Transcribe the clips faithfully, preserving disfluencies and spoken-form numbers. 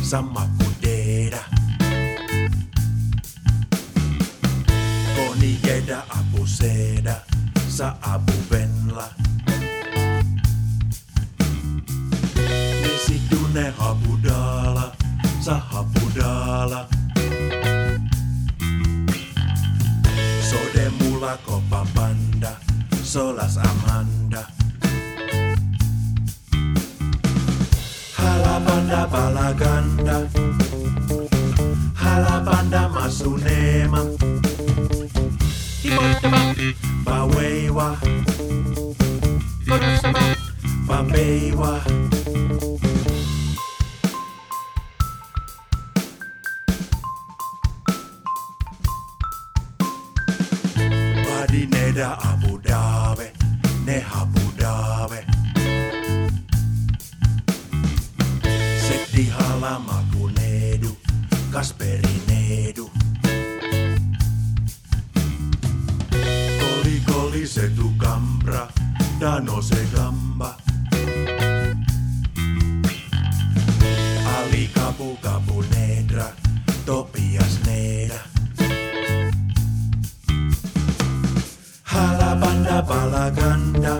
sama pudera. Koni jeda apu seda, sa apu venla. Misi tune hapudala, sa hapudala. Sode mula kopa panda, solas Amanda. Halabanda balaganda, halabanda masunema. Pawewa, Papewa. Padineda Abu Dhabi, ne Abu Dhabi. Sekti halama kunedu, Kasperi nedu. Koli koli se tu kambra, dano se gamba. Ali kapu kapu nedra, Topias neda. Halabanda balaganda,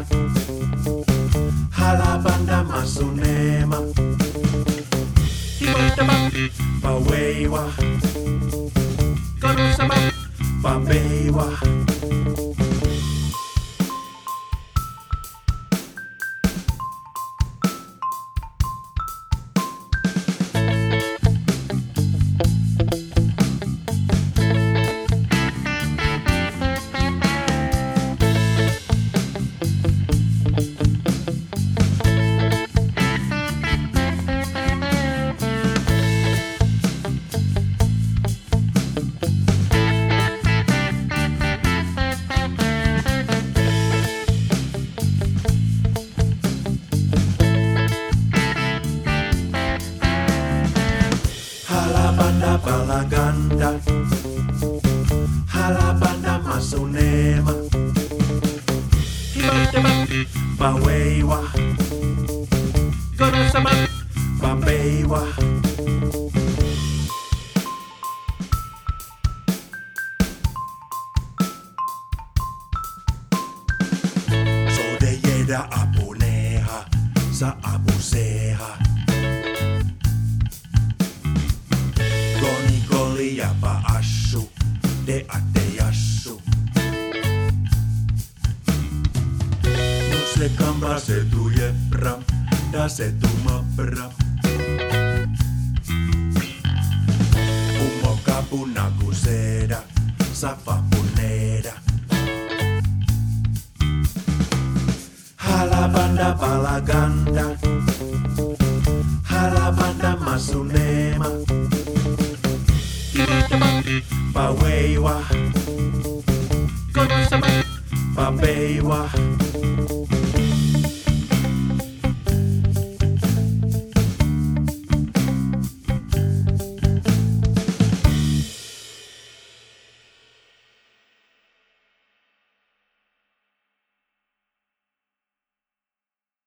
halabanda masunema. Pawewa, Papewa. Halabanda balaganda, halabanda masunema. Pawewa, Papewa. Sode jeda apu neha, sa apu seha. Koni koli ja pa assu, de atte jassu. No se kamba se tu jebra, da se tu mabra. Ummo kapu nagu seda, safa puneda. Halabanda balaganda, halabanda masunema. Pawewa, Papewa.